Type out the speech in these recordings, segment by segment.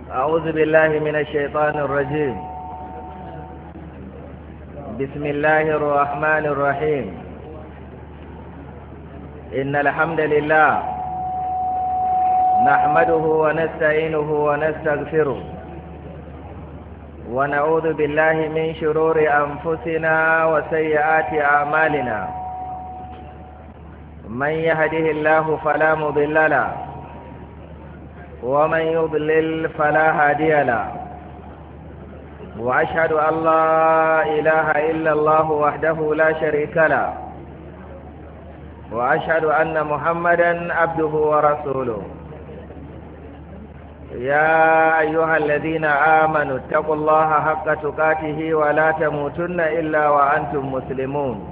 أعوذ بالله من الشيطان الرجيم. بسم الله الرحمن الرحيم. إن الحمد لله نحمده ونستعينه ونستغفره ونعوذ بالله من شرور أنفسنا وسيئات أعمالنا. من يهده الله فلا مضل له ومن يضلل فلا هادي له، وأشهد أن لا إله إلا الله وحده لا شريك له، وأشهد أن محمدا عبده ورسوله. يا أيها الذين آمنوا اتقوا الله حق تقاته ولا تموتن إلا وأنتم مسلمون.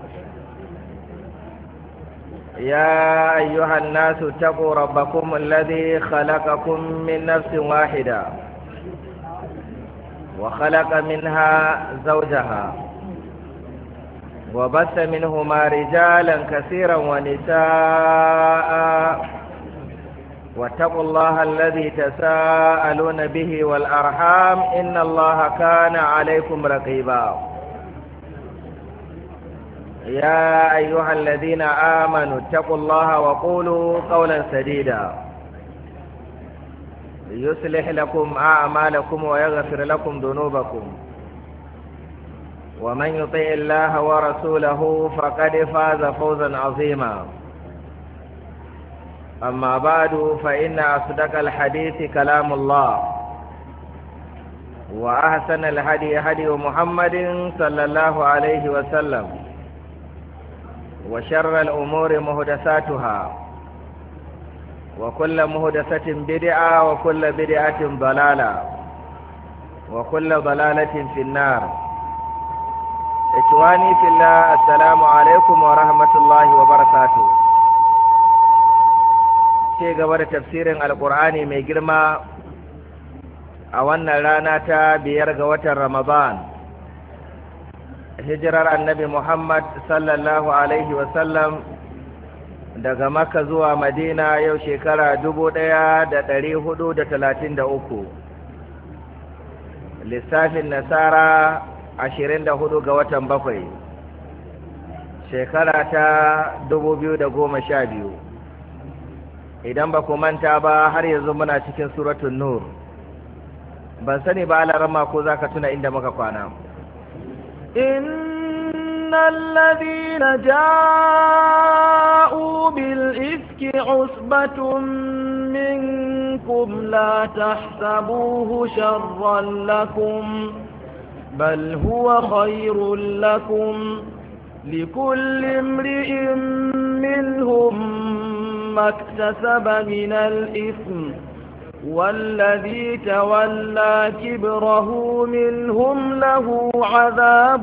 يا أيها الناس اتقوا ربكم الذي خلقكم من نفس واحدة وخلق منها زوجها وبث منهما رجالا كثيرا ونساء، واتقوا الله الذي تساءلون به والأرحام إن الله كان عليكم رقيبا. يا أيها الذين آمنوا اتقوا الله وقولوا قولا سديدا يصلح لكم أعمالكم ويغفر لكم ذنوبكم، ومن يطع الله ورسوله فقد فاز فوزا عظيما. أما بعد، فإن أصدق الحديث كلام الله، وأحسن الهدي هدي محمد صلى الله عليه وسلم، وشر الأمور محدثاتها، وكل محدثة بدعة، وكل بدعة ضلالة، وكل ضلالة في النار. إخواني في الله، السلام عليكم ورحمة الله وبركاته. ci gaba da tafsirin alkur'ani mai girma a wannan rana ta 5 ga watan Ramadan, hijirar annabi Muhammad sallallahu alaihi wasallam daga Makka zuwa Madina yau shekara 1433, lissafin nasara 24 ga watan 7 shekara ta 2012. idan ba ku manta ba, har yanzu muna cikin suratul nur. ban sani ba alarama ko zaka tuna inda muka kwana. innal ladina ja'u bil ifki usbatun minkum la tahsabuhu sharran lakum bal huwa khairul lakum likulli imri'in minhum ما اكتسب من الإثم والذي تولى كبره منهم له عذاب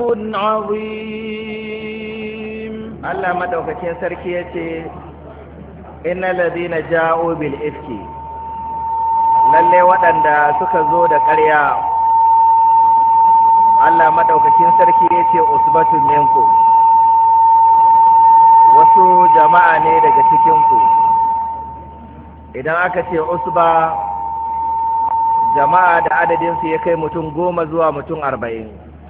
عظيم. الله مدوكاكين سركيتي إن الذين جاءوا بالإفك lalle waɗanda suka zo da ƙarya, Allah madaukakin sarki yace usbatun minkum, wasu jama'a ne daga cikinku. Idan aka ce usba, jama'a da adadinsu ya kai mutum 10 zuwa mutum 40.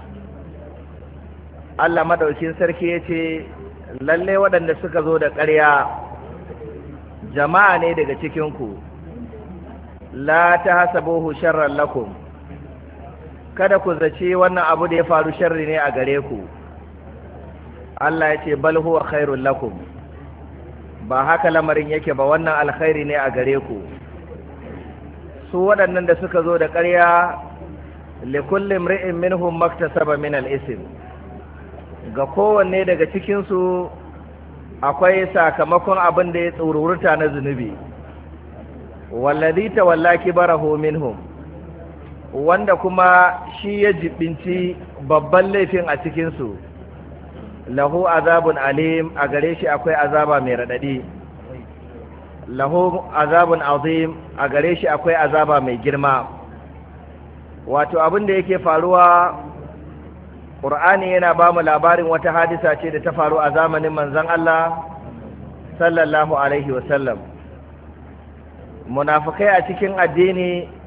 Allah madaukin sarki ya ce lalle waɗanda suka zo da ƙarya jama'a ne daga cikinku. La tahsabuhu sharran lakum, kada ku zaci wannan abu da ya faru sharri ne a gare ku. Allah ya ce bal huwa khairul lakum, ba haka lamarin yake ba, wannan alkhairi ne a gare ku. su waɗannan da suka zo da ƙarya, likulli imri'in minhum maktasaba min al-ism, ga kowanne daga cikin su akwai sakamakon abin da ya tsururta na zunubi. Wallazi tawalla kibarahu minhum, wanda kuma shi ya jibinci babban laifin a cikin su, lahu azabun alim, a gare shi akwai azaba mai radadi. Lahu azabun azim, a gare shi akwai azaba mai girma. Wato abin da yake faruwa, Qur'ani yana ba mu labarin wata hadisa ce da ta faru a zamanin manzon Allah sallallahu alaihi wasallam. Munafikai a cikin addini